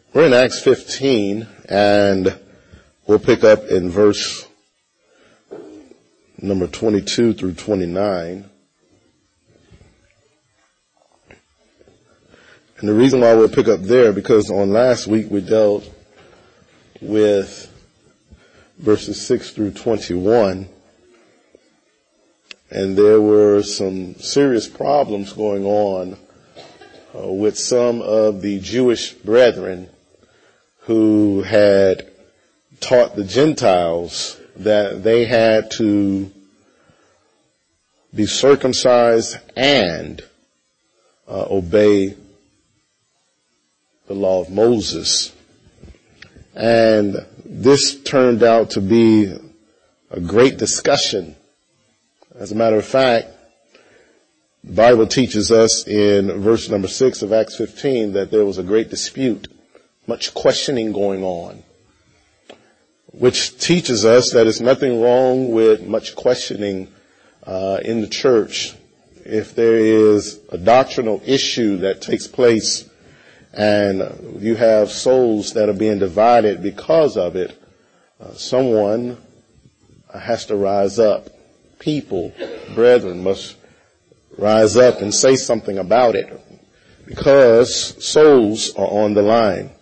We're in Acts 15, and we'll pick up in verse number 22 through 29. And the reason why we'll pick up there, because on last week we dealt with verses 6 through 21, and there were some serious problems going on with some of the Jewish brethren who had taught the Gentiles that they had to be circumcised and obey the law of Moses. And this turned out to be a great discussion. As a matter of fact, the Bible teaches us in verse number 6 of Acts 15 that there was a great dispute, much questioning going on, which teaches us that there's nothing wrong with much questioning in the church. If there is a doctrinal issue that takes place and you have souls that are being divided because of it, someone has to rise up. People, brethren, must rise up and say something about it because souls are on the line.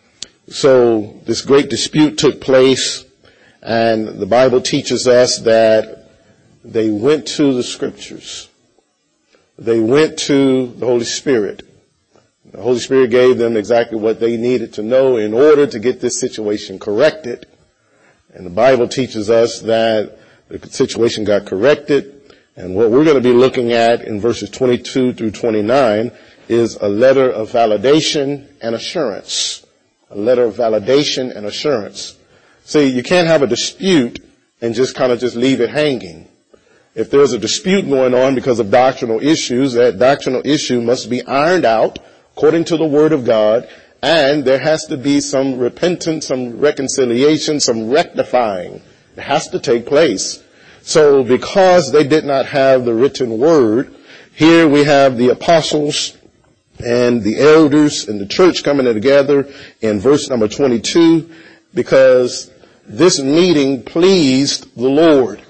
So this great dispute took place, and the Bible teaches us that they went to the scriptures. They went to the Holy Spirit. The Holy Spirit gave them exactly what they needed to know in order to get this situation corrected. And the Bible teaches us that the situation got corrected. And what we're going to be looking at in verses 22 through 29 is a letter of validation and assurance. A letter of validation and assurance. See, you can't have a dispute and just leave it hanging. If there's a dispute going on because of doctrinal issues, that doctrinal issue must be ironed out according to the Word of God, and there has to be some repentance, some reconciliation, some rectifying. It has to take place. So because they did not have the written Word, here we have the apostles and the elders and the church coming together in verse number 22, because this meeting pleased the Lord.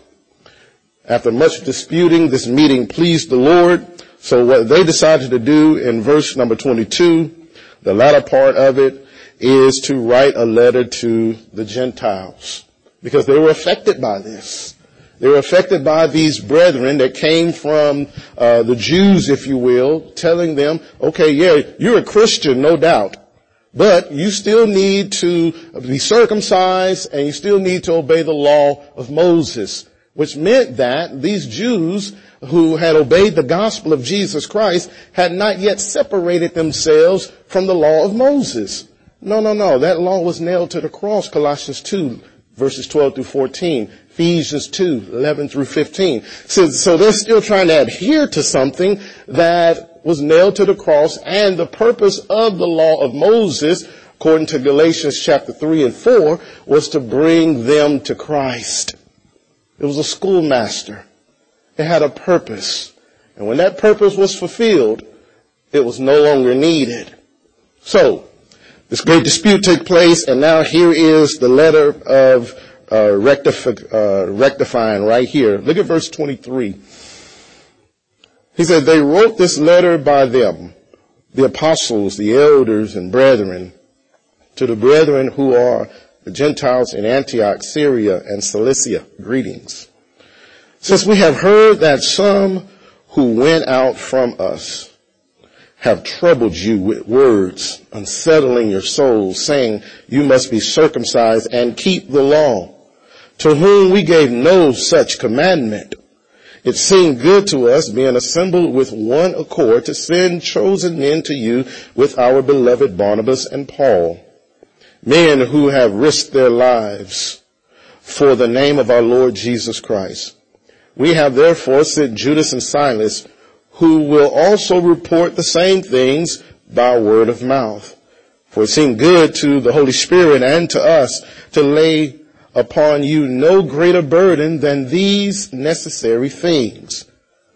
After much disputing, this meeting pleased the Lord. So what they decided to do in verse number 22, the latter part of it, is to write a letter to the Gentiles, because they were affected by this. They were affected by these brethren that came from the Jews, if you will, telling them, okay, yeah, you're a Christian, no doubt, but you still need to be circumcised and you still need to obey the law of Moses, which meant that these Jews who had obeyed the gospel of Jesus Christ had not yet separated themselves from the law of Moses. No. That law was nailed to the cross, Colossians 2, verses 12 through 14, Ephesians 2, 11 through 15. So they're still trying to adhere to something that was nailed to the cross, and the purpose of the law of Moses, according to Galatians chapter 3 and 4, was to bring them to Christ. It was a schoolmaster. It had a purpose. And when that purpose was fulfilled, it was no longer needed. So, this great dispute took place, and now here is the letter of rectifying right here. Look at verse 23. He said, they wrote this letter by them, the apostles, the elders and brethren, to the brethren who are the Gentiles in Antioch, Syria, and Cilicia. Greetings. Since we have heard that some who went out from us have troubled you with words, unsettling your souls, saying you must be circumcised and keep the law, to whom we gave no such commandment. It seemed good to us, being assembled with one accord, to send chosen men to you with our beloved Barnabas and Paul, men who have risked their lives for the name of our Lord Jesus Christ. We have therefore sent Judas and Silas, who will also report the same things by word of mouth. For it seemed good to the Holy Spirit and to us to lay upon you no greater burden than these necessary things,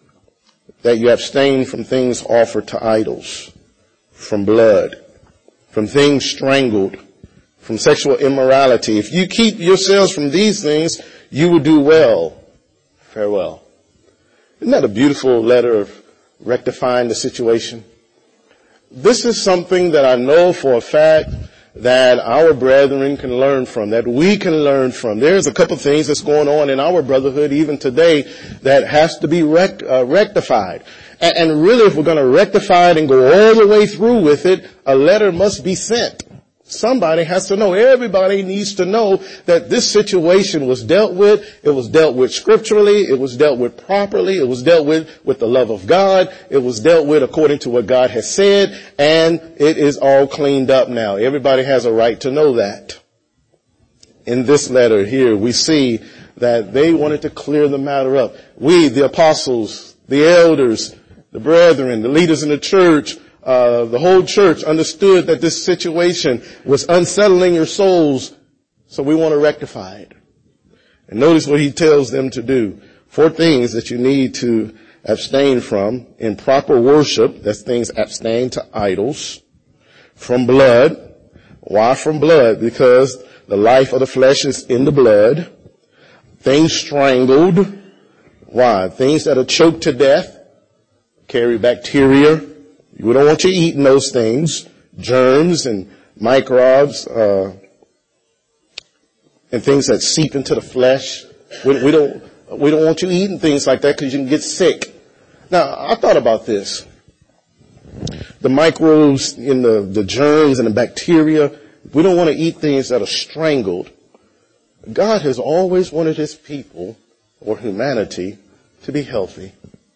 that you abstain from things offered to idols, from blood, from things strangled, from sexual immorality. If you keep yourselves from these things, you will do well. Farewell. Isn't that a beautiful letter of rectifying the situation? This is something that I know for a fact that our brethren can learn from, that we can learn from. There's a couple things that's going on in our brotherhood even today that has to be rectified. And really, if we're going to rectify it and go all the way through with it, a letter must be sent. Somebody has to know. Everybody needs to know that this situation was dealt with. It was dealt with scripturally. It was dealt with properly. It was dealt with the love of God. It was dealt with according to what God has said. And it is all cleaned up now. Everybody has a right to know that. In this letter here, we see that they wanted to clear the matter up. We, the apostles, the elders, the brethren, the leaders in the church, the whole church understood that this situation was unsettling your souls, so we want to rectify it. And notice what he tells them to do. 4 things that you need to abstain from: improper worship, that's things abstain to idols; from blood. Why from blood? Because the life of the flesh is in the blood. Things strangled. Why? Things that are choked to death, carry bacteria. We don't want you eating those things, germs and microbes, and things that seep into the flesh. We don't want you eating things like that because you can get sick. Now, I thought about this. The microbes in the germs and the bacteria, we don't want to eat things that are strangled. God has always wanted his people, or humanity, to be healthy.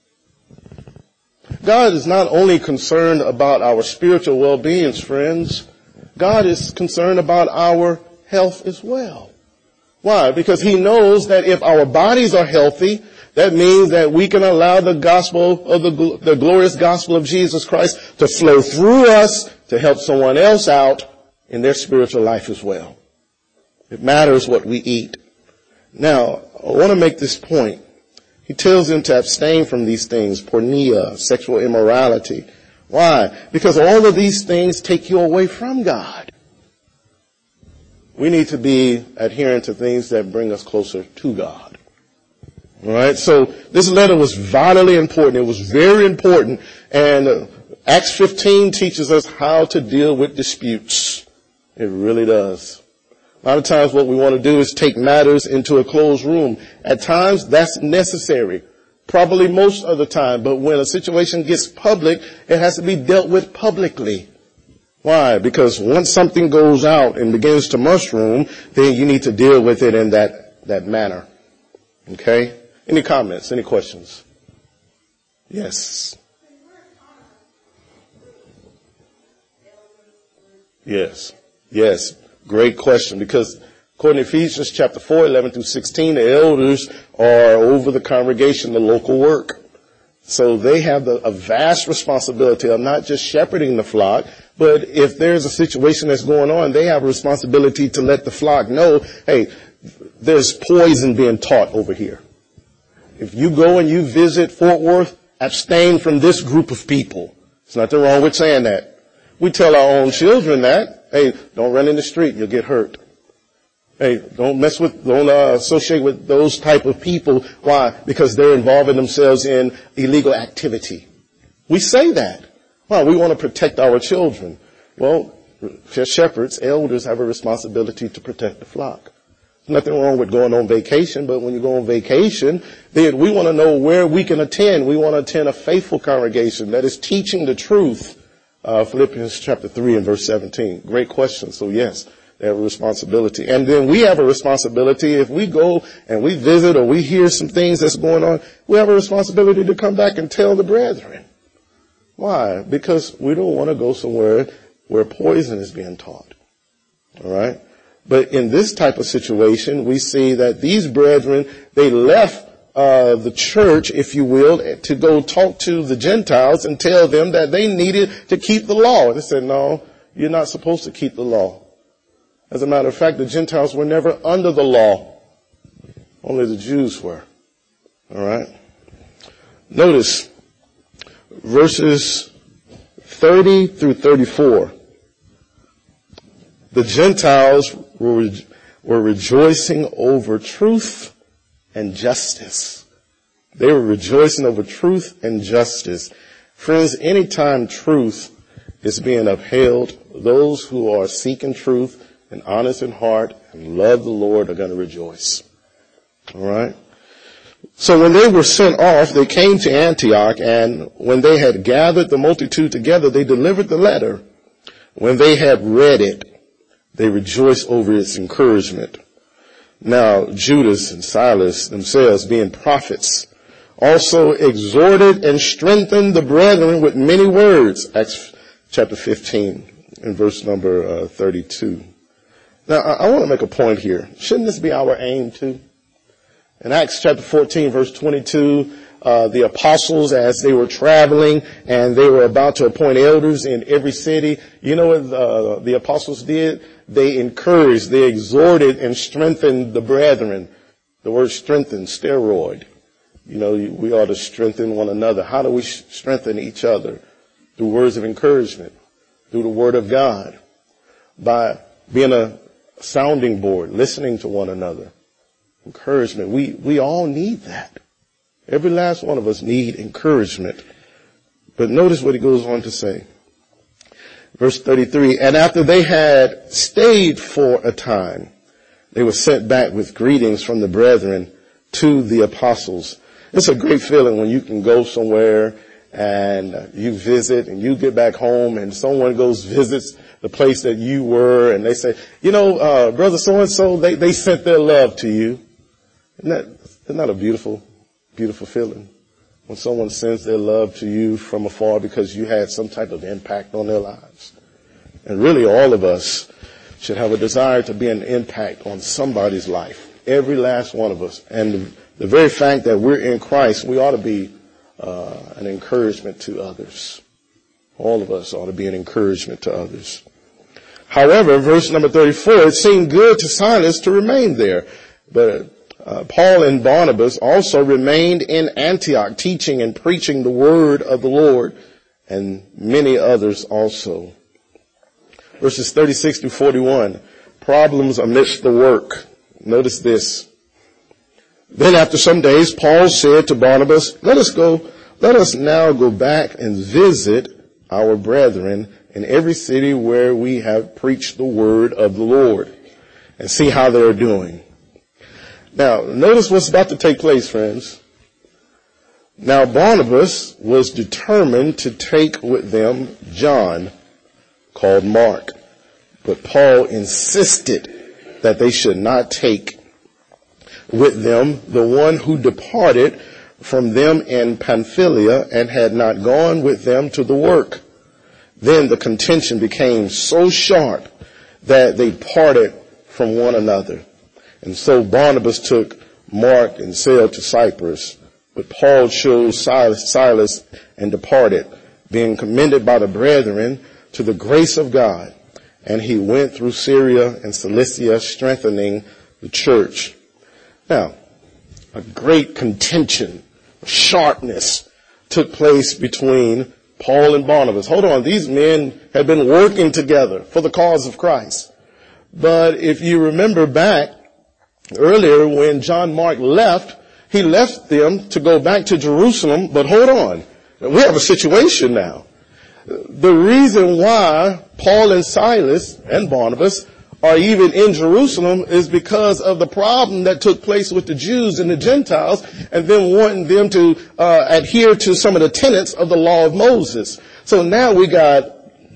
God is not only concerned about our spiritual well-being, friends. God is concerned about our health as well. Why? Because he knows that if our bodies are healthy, that means that we can allow the gospel of the glorious gospel of Jesus Christ to flow through us to help someone else out in their spiritual life as well. It matters what we eat. Now, I want to make this point. He tells them to abstain from these things, porneia, sexual immorality. Why? Because all of these things take you away from God. We need to be adherent to things that bring us closer to God. All right? So this letter was vitally important. It was very important. And Acts 15 teaches us how to deal with disputes. It really does. A lot of times what we want to do is take matters into a closed room. At times that's necessary. Probably most of the time. But when a situation gets public, it has to be dealt with publicly. Why? Because once something goes out and begins to mushroom, then you need to deal with it in that manner. Okay? Any comments? Any questions? Yes. Yes. Yes. Great question, because according to Ephesians chapter 4, 11 through 16, the elders are over the congregation, the local work. So they have a vast responsibility of not just shepherding the flock, but if there's a situation that's going on, they have a responsibility to let the flock know, hey, there's poison being taught over here. If you go and you visit Fort Worth, abstain from this group of people. There's nothing wrong with saying that. We tell our own children that. Hey, don't run in the street, you'll get hurt. Hey, don't associate with those type of people. Why? Because they're involving themselves in illegal activity. We say that. Well, we want to protect our children. Well, shepherds, elders have a responsibility to protect the flock. There's nothing wrong with going on vacation, but when you go on vacation, then we want to know where we can attend. We want to attend a faithful congregation that is teaching the truth. Philippians chapter 3 and verse 17. Great question. So yes, they have a responsibility. And then we have a responsibility. If we go and we visit or we hear some things that's going on, we have a responsibility to come back and tell the brethren. Why? Because we don't want to go somewhere where poison is being taught. All right? But in this type of situation, we see that these brethren, they left the church, if you will, to go talk to the Gentiles and tell them that they needed to keep the law. They said, no, you're not supposed to keep the law. As a matter of fact, the Gentiles were never under the law. Only the Jews were. All right? Notice verses 30 through 34. the Gentiles were rejoicing over truth and justice. They were rejoicing over truth and justice. Friends, anytime truth is being upheld, those who are seeking truth and honest in heart and love the Lord are going to rejoice. All right? So when they were sent off, they came to Antioch, and when they had gathered the multitude together, they delivered the letter. When they had read it, they rejoiced over its encouragement. Now Judas and Silas themselves, being prophets, also exhorted and strengthened the brethren with many words. Acts chapter 15 and verse number 32. Now I want to make a point here. Shouldn't this be our aim too? In Acts chapter 14 verse 22, the apostles, as they were traveling and they were about to appoint elders in every city, you know what the apostles did? They encouraged, they exhorted and strengthened the brethren. The word strengthen, steroid. You know, we ought to strengthen one another. How do we strengthen each other? Through words of encouragement, through the word of God, by being a sounding board, listening to one another. Encouragement. We all need that. Every last one of us need encouragement. But notice what he goes on to say. Verse 33, and after they had stayed for a time, they were sent back with greetings from the brethren to the apostles. It's a great feeling when you can go somewhere and you visit and you get back home and someone goes visits the place that you were and they say, you know, brother so-and-so, they sent their love to you. Isn't that a beautiful, beautiful feeling? When someone sends their love to you from afar because you had some type of impact on their lives. And really all of us should have a desire to be an impact on somebody's life. Every last one of us. And the very fact that we're in Christ, we ought to be an encouragement to others. All of us ought to be an encouragement to others. However, verse number 34, it seemed good to Silas to remain there. But Paul and Barnabas also remained in Antioch, teaching and preaching the word of the Lord, and many others also. Verses 36 to 41, problems amidst the work. Notice this. Then after some days, Paul said to Barnabas, let us now go back and visit our brethren in every city where we have preached the word of the Lord, and see how they're doing. Now, notice what's about to take place, friends. Now, Barnabas was determined to take with them John, called Mark. But Paul insisted that they should not take with them the one who departed from them in Pamphylia and had not gone with them to the work. Then the contention became so sharp that they parted from one another. And so Barnabas took Mark and sailed to Cyprus. But Paul chose Silas and departed, being commended by the brethren to the grace of God. And he went through Syria and Cilicia, strengthening the church. Now, a great contention, sharpness took place between Paul and Barnabas. Hold on, these men had been working together for the cause of Christ. But if you remember back earlier when John Mark left, he left them to go back to Jerusalem. But hold on, we have a situation now. The reason why Paul and Silas and Barnabas are even in Jerusalem is because of the problem that took place with the Jews and the Gentiles and them wanting them to adhere to some of the tenets of the law of Moses. So now we got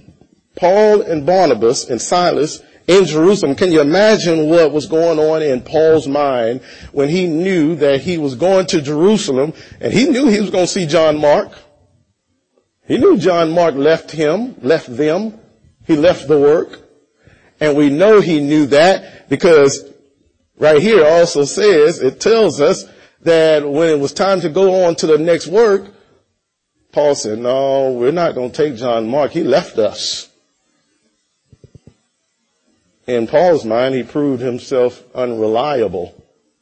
Paul and Barnabas and Silas in Jerusalem. Can you imagine what was going on in Paul's mind when he knew that he was going to Jerusalem and he knew he was going to see John Mark? He knew John Mark left them. He left the work. And we know he knew that because right here also says, it tells us that when it was time to go on to the next work, Paul said, no, we're not going to take John Mark. He left us. In Paul's mind, he proved himself unreliable.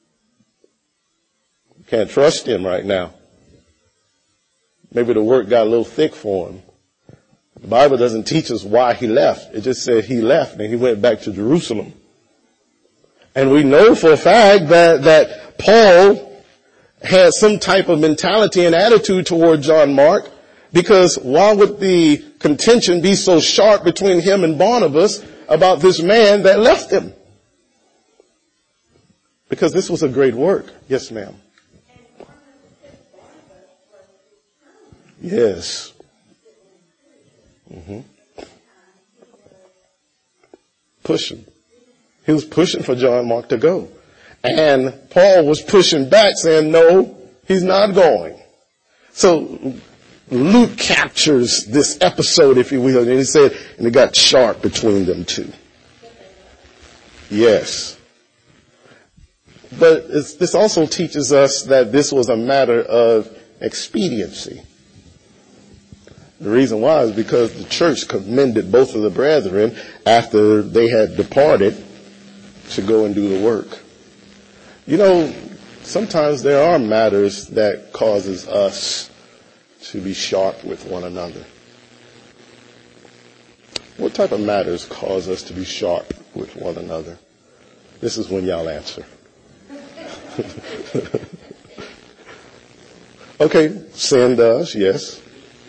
Can't trust him right now. Maybe the work got a little thick for him. The Bible doesn't teach us why he left. It just said he left and he went back to Jerusalem. And we know for a fact that Paul had some type of mentality and attitude toward John Mark, because why would the contention be so sharp between him and Barnabas about this man that left him? Because this was a great work. Yes, ma'am. Yes. Pushing. He was pushing for John Mark to go. And Paul was pushing back, saying, no, he's not going. So Luke captures this episode, if you will, and he said, and it got sharp between them two. Yes. But this also teaches us that this was a matter of expediency. The reason why is because the church commended both of the brethren after they had departed to go and do the work. You know, sometimes there are matters that causes us to be sharp with one another. What type of matters cause us to be sharp with one another? This is when y'all answer. Okay, sin does, yes.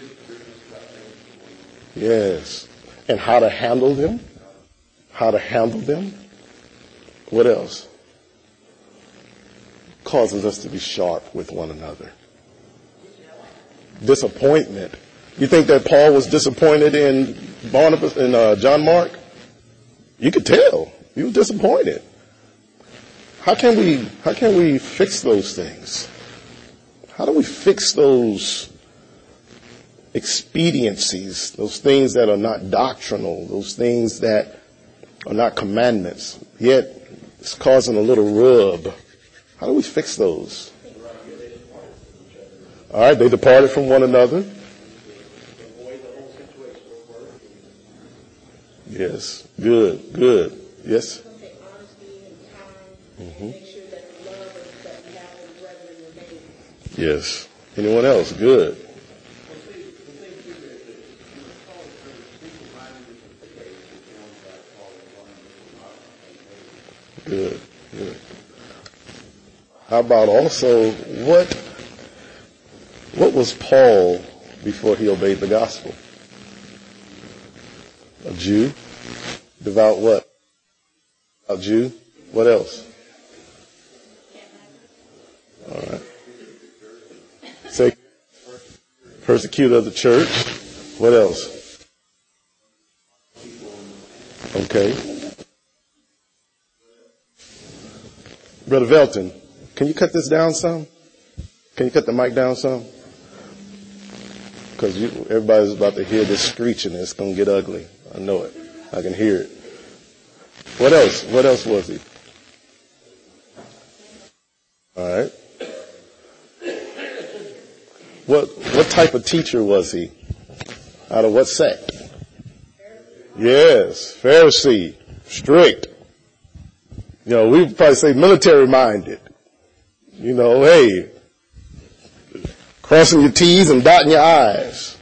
Yes. And how to handle them? How to handle them? What else? Causes us to be sharp with one another. Disappointment. You think that Paul was disappointed in Barnabas and John Mark? You could tell. He was disappointed. How can we fix those things? How do we fix those expediencies, those things that are not doctrinal, those things that are not commandments, yet it's causing a little rub? How do we fix those? All right, they departed from one another. Yes, good. Yes. Yes. Anyone else? Good. Good. How about also what was Paul before he obeyed the gospel? A Jew? Devout what? A Jew? What else? All right. Say, persecutor of the church. What else? Okay. Brother Velton, can you cut this down some? Can you cut the mic down some? Because everybody's about to hear this screeching. It's going to get ugly. I know it. I can hear it. What else? What else was he? All right. What type of teacher was he? Out of what sect? Yes, Pharisee, strict. You know, we would probably say military minded. You know, hey, crossing your T's and dotting your I's.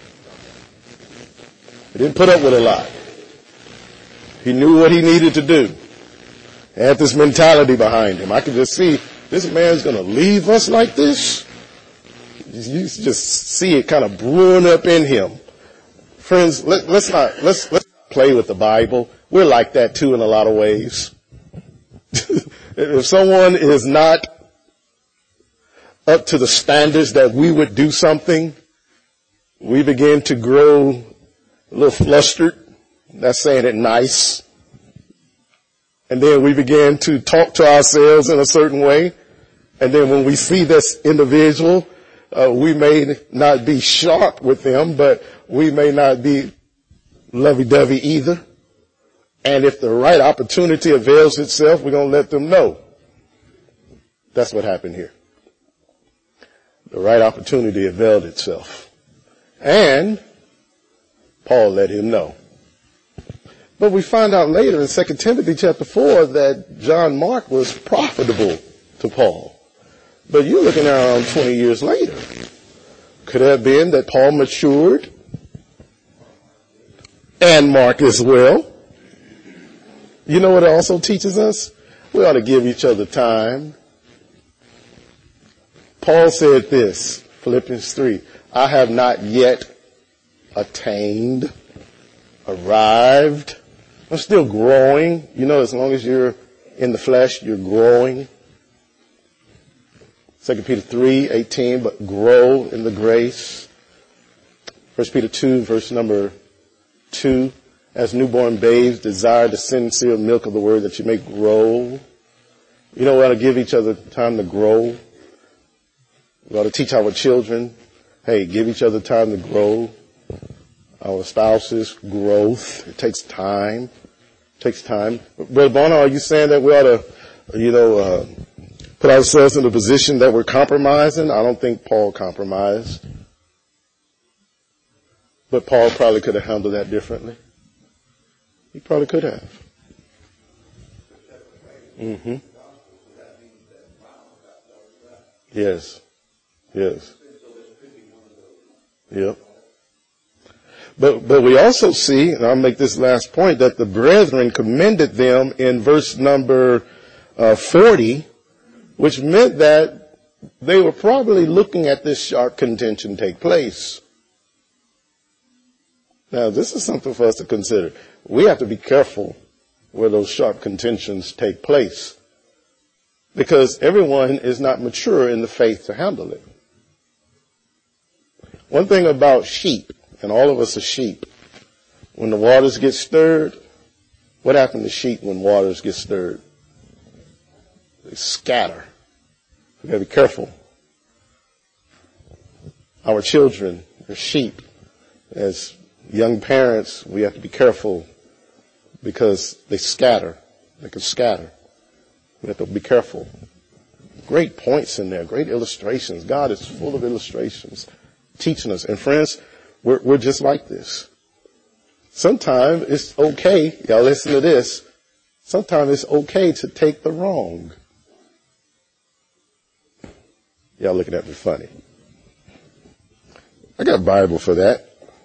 He didn't put up with a lot. He knew what he needed to do. He had this mentality behind him. I could just see this man's going to leave us like this. You just see it kind of brewing up in him. Friends, let's play with the Bible. We're like that too in a lot of ways. If someone is not up to the standards that we would do something, we begin to grow a little flustered. That's saying it nice. And then we begin to talk to ourselves in a certain way. And then when we see this individual, we may not be sharp with them, but we may not be lovey-dovey either. And if the right opportunity avails itself, we're going to let them know. That's what happened here. The right opportunity availed itself. And Paul let him know. But we find out later in 2 Timothy chapter 4 that John Mark was profitable to Paul. But you're looking around 20 years later. Could it have been that Paul matured and Mark as well. You know what it also teaches us? We ought to give each other time. Paul said this, Philippians 3, I have not yet attained, arrived. I'm still growing. You know, as long as you're in the flesh, you're growing. 2 Peter 3:18, but grow in the grace. 1 Peter 2, verse number 2, as newborn babes desire the sincere milk of the word that you may grow. You know, we ought to give each other time to grow. We ought to teach our children, hey, give each other time to grow. Our spouses, growth. It takes time. It takes time. Brother Bonner, are you saying that we ought to, put ourselves in a position that we're compromising? I don't think Paul compromised. But Paul probably could have handled that differently. He probably could have. Mm-hmm. Yes. Yes. Yep. But we also see, and I'll make this last point, that the brethren commended them in verse number 40, which meant that they were probably looking at this sharp contention take place. Now, this is something for us to consider. We have to be careful where those sharp contentions take place, because everyone is not mature in the faith to handle it. One thing about sheep, and all of us are sheep, when the waters get stirred, what happens to sheep when waters get stirred? They scatter. We gotta be careful. Our children are sheep. As young parents, we have to be careful because they scatter. They can scatter. We have to be careful. Great points in there, great illustrations. God is full of illustrations, teaching us. And friends, we're just like this. Sometimes it's okay, y'all listen to this, sometimes it's okay to take the wrong. Y'all looking at me funny. I got a Bible for that.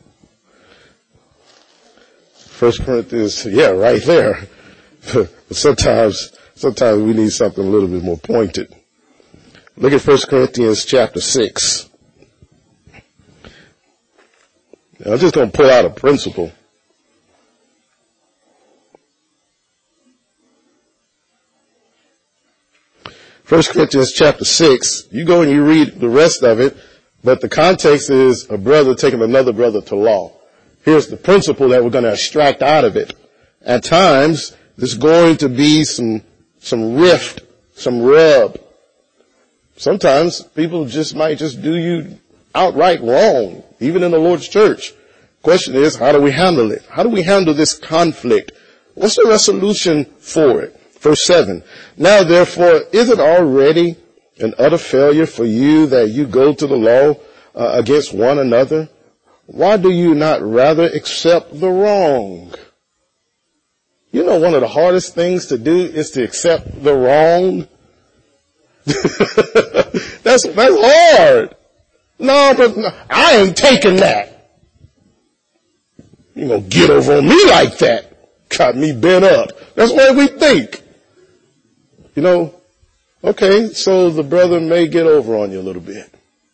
1 Corinthians, yeah, right there. But sometimes we need something a little bit more pointed. Look at 1 Corinthians chapter 6. I'm just going to pull out a principle. 1 Corinthians chapter 6, you go and you read the rest of it, but the context is a brother taking another brother to law. Here's the principle that we're going to extract out of it. At times, there's going to be some rift, some rub. Sometimes people might do you outright wrong, even in the Lord's church. Question is, how do we handle it? How do we handle this conflict? What's the resolution for it? Verse 7. Now therefore, is it already an utter failure for you that you go to the law against one another? Why do you not rather accept the wrong? You know, one of the hardest things to do is to accept the wrong. That's hard. No, but I ain't taking that. You gonna get over on me like that? Got me bent up. That's what we think. You know, okay, so the brother may get over on you a little bit.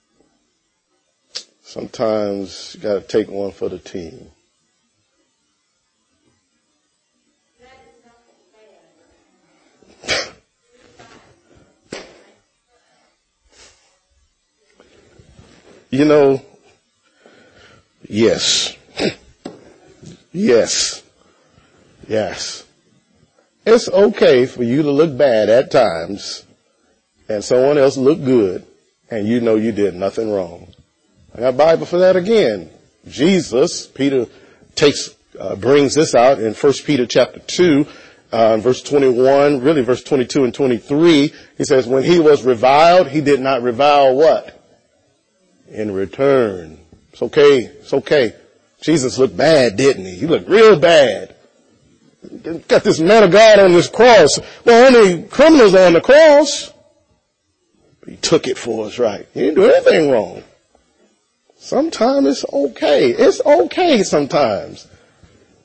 Sometimes you gotta take one for the team. You know, yes. Yes. Yes. It's okay for you to look bad at times and someone else look good and you know you did nothing wrong. I got a Bible for that again. Jesus, Peter brings this out in 1 Peter chapter 2, verse 21, really verse 22 and 23. He says, when he was reviled, he did not revile what? In return. It's okay. It's okay. Jesus looked bad, didn't he? He looked real bad. Got this man of God on this cross. Well, only criminals are on the cross. But he took it for us, right? He didn't do anything wrong. Sometimes it's okay. It's okay sometimes.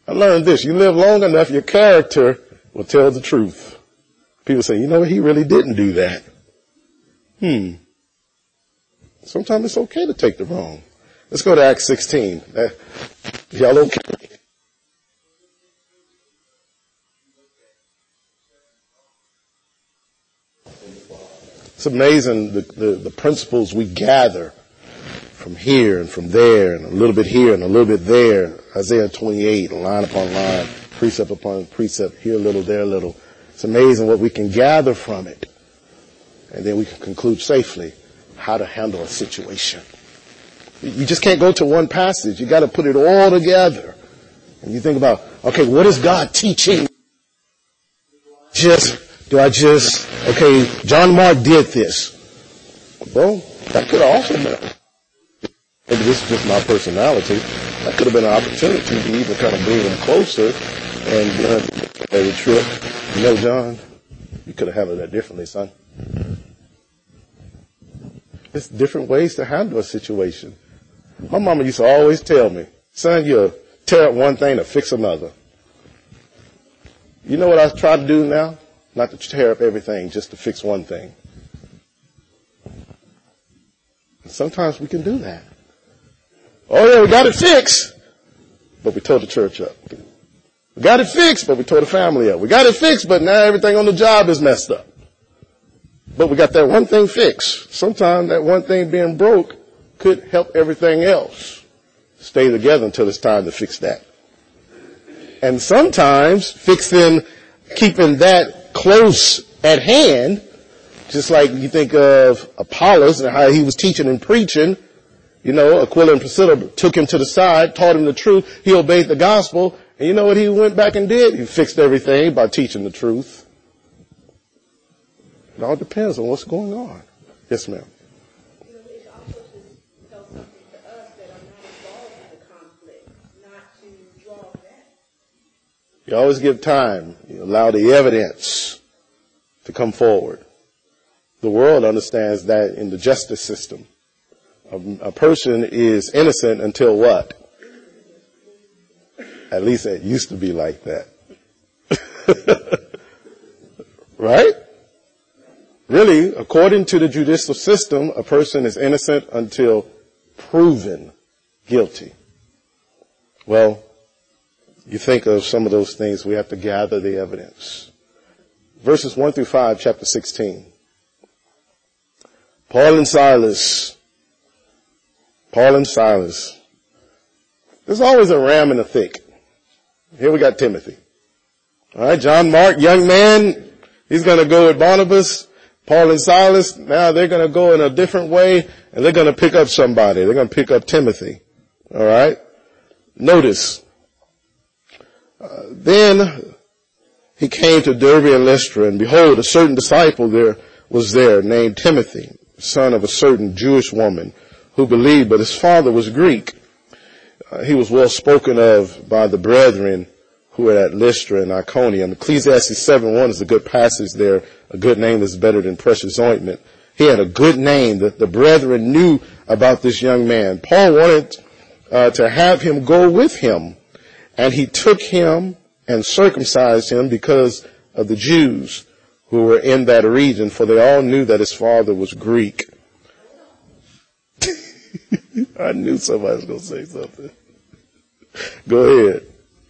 I learned this. You live long enough, your character will tell the truth. People say, you know what, he really didn't do that. Sometimes it's okay to take the wrong. Let's go to Acts 16. Y'all okay? It's amazing the principles we gather from here and from there and a little bit here and a little bit there. Isaiah 28, line upon line, precept upon precept, here a little, there a little. It's amazing what we can gather from it. And then we can conclude safely how to handle a situation. You just can't go to one passage. You got to put it all together. And you think about, okay, what is God teaching? Okay, John Mark did this. Well, that could have also been, maybe this is just my personality, that could have been an opportunity to even kind of bring them closer and a trip. You know, John, you could have handled that differently, son. There's different ways to handle a situation. My mama used to always tell me, son, you tear up one thing to fix another. You know what I try to do now? Not to tear up everything, just to fix one thing. And sometimes we can do that. Oh yeah, we got it fixed, but we tore the church up. We got it fixed, but we tore the family up. We got it fixed, but now everything on the job is messed up. But we got that one thing fixed. Sometimes that one thing being broke could help everything else stay together until it's time to fix that. And sometimes keeping that close at hand, just like you think of Apollos and how he was teaching and preaching, you know, Aquila and Priscilla took him to the side, taught him the truth, he obeyed the gospel, and you know what he went back and did? He fixed everything by teaching the truth. It all depends on what's going on. Yes, ma'am. You know, it also should tell something to us that are not involved in the conflict, not to draw back. You always give time. You allow the evidence to come forward. The world understands that in the justice system, a person is innocent until what? At least it used to be like that. Right? Really, according to the judicial system, a person is innocent until proven guilty. Well, you think of some of those things, we have to gather the evidence. Verses 1 through 5, chapter 16. Paul and Silas. There's always a ram in the thick. Here we got Timothy. All right, John Mark, young man, he's going to go with Barnabas. Paul and Silas, now they're going to go in a different way, and they're going to pick up somebody. They're going to pick up Timothy. All right? Notice. Then he came to Derbe and Lystra, and behold, a certain disciple was there named Timothy, son of a certain Jewish woman who believed, but his father was Greek. He was well spoken of by the brethren who were at Lystra and Iconium. Ecclesiastes 7:1 is a good passage there. A good name is better than precious ointment. He had a good name. The brethren knew about this young man. Paul wanted to have him go with him, and he took him and circumcised him because of the Jews who were in that region, for they all knew that his father was Greek. I knew somebody was going to say something. Go ahead.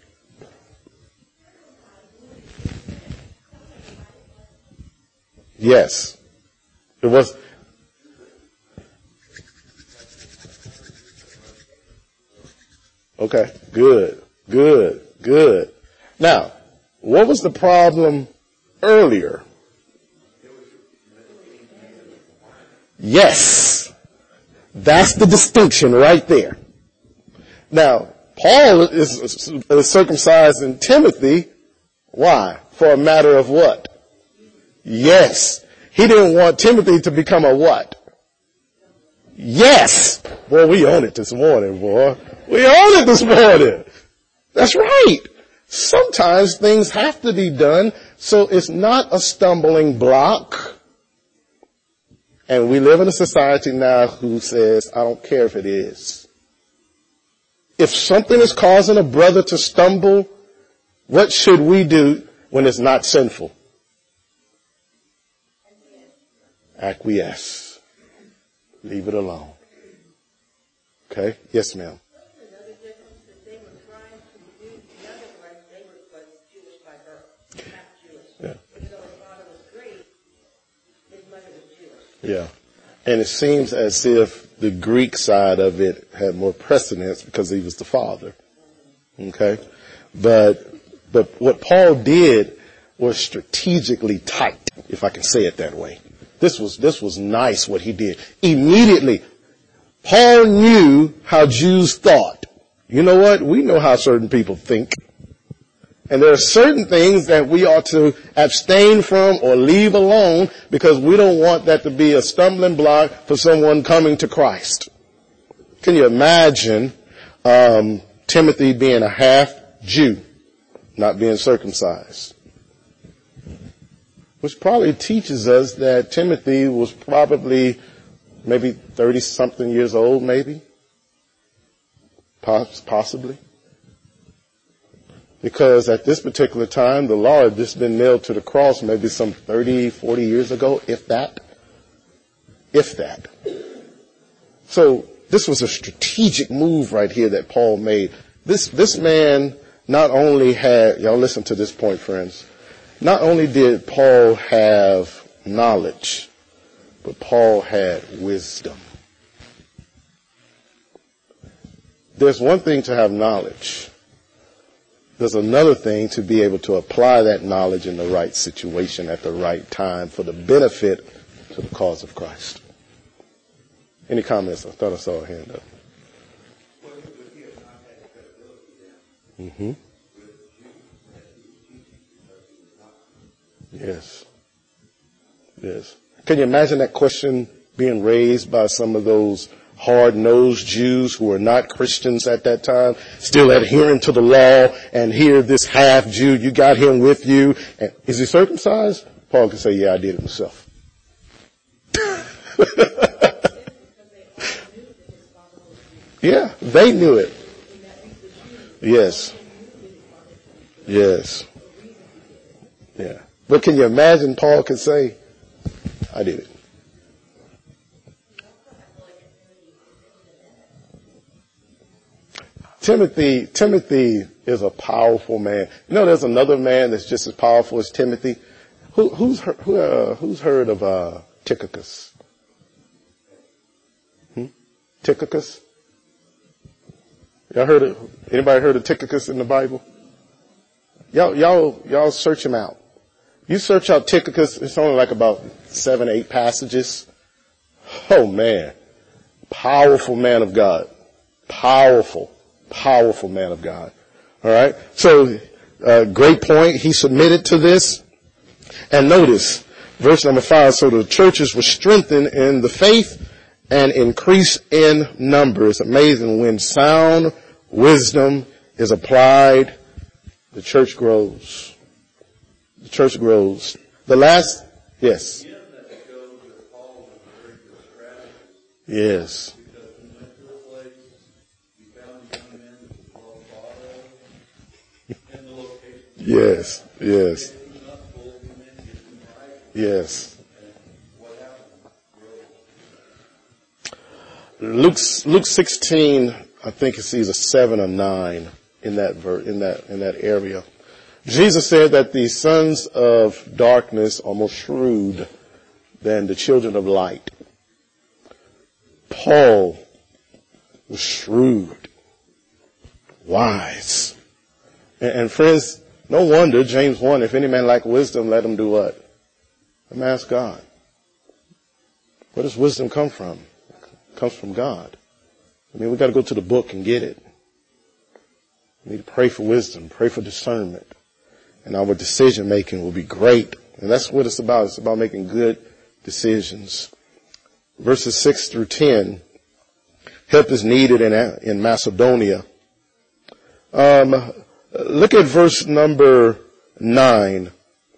Yes. It was. Okay. Good. Now, what was the problem earlier? Yes. That's the distinction right there. Now, Paul is circumcising Timothy. Why? For a matter of what? Yes. He didn't want Timothy to become a what? Yes. Boy, we own it this morning, boy. We own it this morning. That's right. Sometimes things have to be done, so it's not a stumbling block. And we live in a society now who says, I don't care if it is. If something is causing a brother to stumble, what should we do when it's not sinful? Acquiesce. Leave it alone. Okay? Yes, ma'am. Another difference is they were trying to do the other right. They were Jewish by birth, not Jewish. Yeah. Even though his father was great, his mother was Jewish. Yeah. And it seems as if the Greek side of it had more precedence because he was the father. Okay? But what Paul did was strategically tight, if I can say it that way. This was nice what he did. Immediately, Paul knew how Jews thought. You know what? We know how certain people think. And there are certain things that we ought to abstain from or leave alone because we don't want that to be a stumbling block for someone coming to Christ. Can you imagine Timothy being a half Jew, not being circumcised? Which probably teaches us that Timothy was probably maybe 30-something years old, maybe. Possibly. Because at this particular time, the law had just been nailed to the cross maybe some 30, 40 years ago, if that. If that. So this was a strategic move right here that Paul made. This man not only had, y'all listen to this point, friends, not only did Paul have knowledge, but Paul had wisdom. There's one thing to have knowledge. There's another thing to be able to apply that knowledge in the right situation at the right time for the benefit to the cause of Christ. Any comments? I thought I saw a hand up. Mm-hmm. Yes. Yes. Can you imagine that question being raised by some of those hard-nosed Jews who were not Christians at that time, still adhering to the law, and here this half-Jew, you got him with you. And is he circumcised? Paul can say, yeah, I did it myself. Yeah, they knew it. Yes. Yes. Yeah. But can you imagine Paul could say, I did it. Timothy is a powerful man. You know, there's another man that's just as powerful as Timothy. Who's heard of Tychicus? Tychicus? Anybody heard of Tychicus in the Bible? Y'all search him out. You search out Tychicus, it's only like about 7, 8 passages. Oh man. Powerful man of God. Powerful man of God. All right. So, great point. He submitted to this. And notice, verse number 5, so the churches were strengthened in the faith and increased in number. It's amazing when sound wisdom is applied, the church grows. The church grows. The last, yes. Yes. Yes, yes. Yes. Luke 16, I think it sees a 7 or 9 in that area. Jesus said that the sons of darkness are more shrewd than the children of light. Paul was shrewd, wise. And friends, no wonder James 1, if any man lack wisdom, let him do what? Let him ask God. Where does wisdom come from? It comes from God. I mean, we got to go to the book and get it. We need to pray for wisdom, pray for discernment. And our decision making will be great. And that's what it's about. It's about making good decisions. Verses 6 through 10. Help is needed in Macedonia. Look at verse number 9.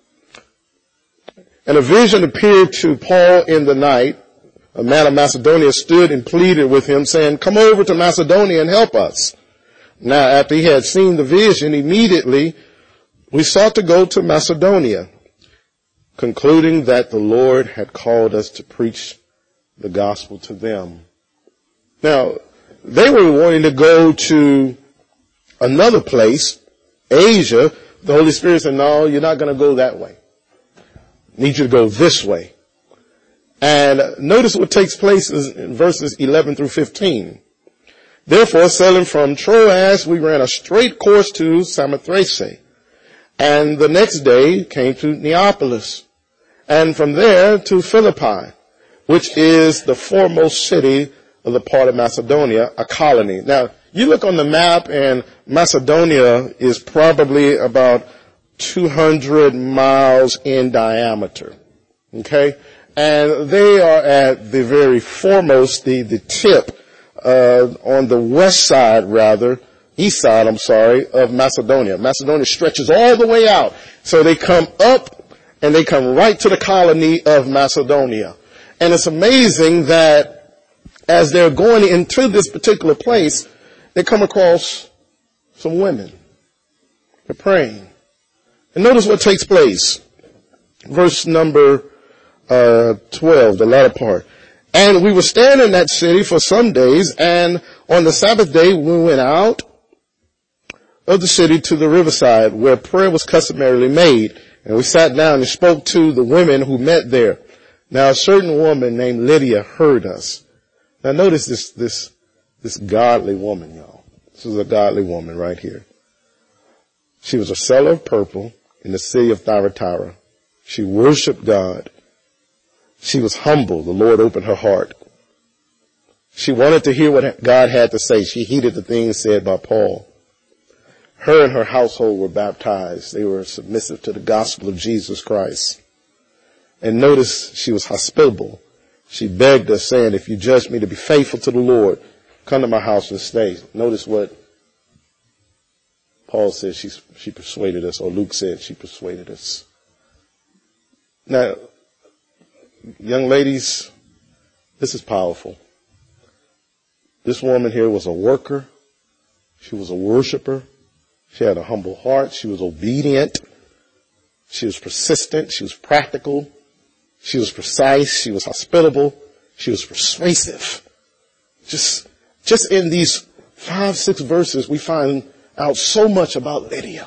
And a vision appeared to Paul in the night. A man of Macedonia stood and pleaded with him, saying, come over to Macedonia and help us. Now, after he had seen the vision, immediately we sought to go to Macedonia, concluding that the Lord had called us to preach the gospel to them. Now, they were wanting to go to another place, Asia. The Holy Spirit said, no, you're not going to go that way. I need you to go this way. And notice what takes place in verses 11 through 15. Therefore, sailing from Troas, we ran a straight course to Samothrace, and the next day came to Neapolis, and from there to Philippi, which is the foremost city of the part of Macedonia, a colony. Now, you look on the map, and Macedonia is probably about 200 miles in diameter. Okay? And they are at the very foremost, the tip, on the west side east side, of Macedonia. Macedonia stretches all the way out. So they come up and they come right to the colony of Macedonia. And it's amazing that as they're going into this particular place, they come across some women. They're praying. And notice what takes place. Verse number 12, the latter part. And we were staying in that city for some days, and on the Sabbath day we went out of the city to the riverside where prayer was customarily made. And we sat down and spoke to the women who met there. Now a certain woman named Lydia heard us. Now notice this godly woman, y'all. This is a godly woman right here. She was a seller of purple in the city of Thyatira. She worshiped God. She was humble. The Lord opened her heart. She wanted to hear what God had to say. She heeded the things said by Paul. Her and her household were baptized. They were submissive to the gospel of Jesus Christ. And notice she was hospitable. She begged us, saying, if you judge me to be faithful to the Lord, come to my house and stay. Notice what Paul said she persuaded us, or Luke said she persuaded us. Now, young ladies, this is powerful. This woman here was a worker. She was a worshiper. She had a humble heart. She was obedient. She was persistent. She was practical. She was precise. She was hospitable. She was persuasive. Just in these 5-6 verses, we find out so much about Lydia.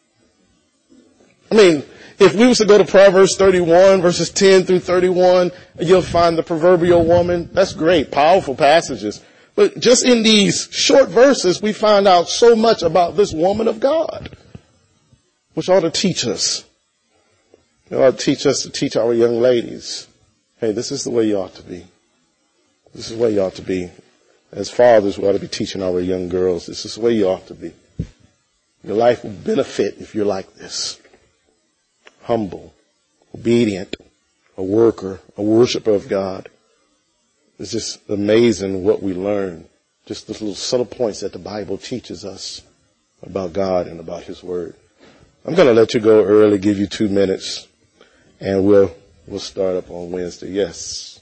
I mean, if we was to go to Proverbs 31, verses 10 through 31, you'll find the proverbial woman. That's great, powerful passages. But just in these short verses, we find out so much about this woman of God, which ought to teach us. It ought to teach us to teach our young ladies, hey, this is the way you ought to be. This is the way you ought to be. As fathers, we ought to be teaching our young girls, this is the way you ought to be. Your life will benefit if you're like this. Humble, obedient, a worker, a worshiper of God. It's just amazing what we learn. Just the little subtle points that the Bible teaches us about God and about His Word. I'm going to let you go early, give you 2 minutes, and we'll start up on Wednesday. Yes.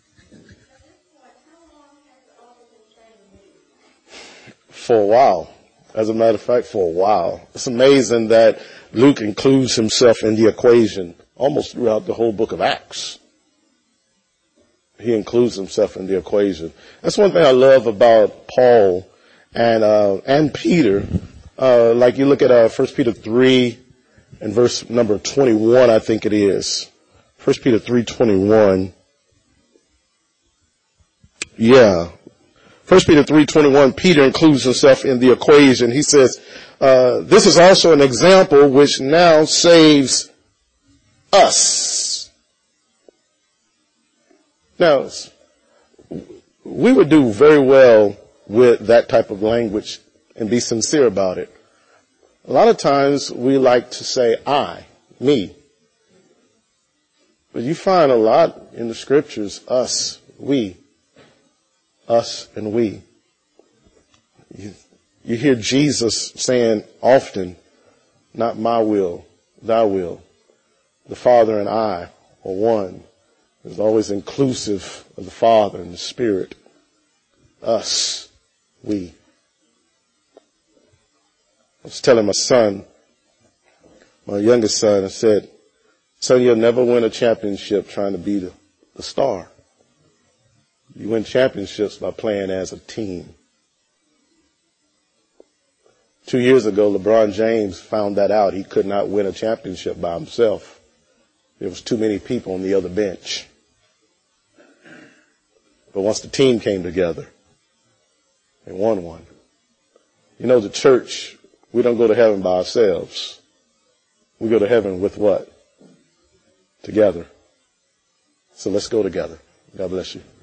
For a while. As a matter of fact, for a while. It's amazing that Luke includes himself in the equation almost throughout the whole book of Acts. He includes himself in the equation. That's one thing I love about Paul and Peter. Like you look at 1 Peter 3 and verse number 21, I think it is. 1 Peter 3:21. Yeah. 1 Peter 3:21, Peter includes himself in the equation. He says, this is also an example which now saves us. Now, we would do very well with that type of language and be sincere about it. A lot of times we like to say I, me. But you find a lot in the scriptures, us, we. Us and we. You hear Jesus saying often, not my will, thy will. The Father and I are one. It's always inclusive of the Father and the Spirit. Us, we. was telling my son, my youngest son, I said, son, you'll never win a championship trying to be the star. You win championships by playing as a team. 2 years ago, LeBron James found that out. He could not win a championship by himself. There was too many people on the other bench. But once the team came together, they won one. You know, the church, we don't go to heaven by ourselves. We go to heaven with what? Together. So let's go together. God bless you.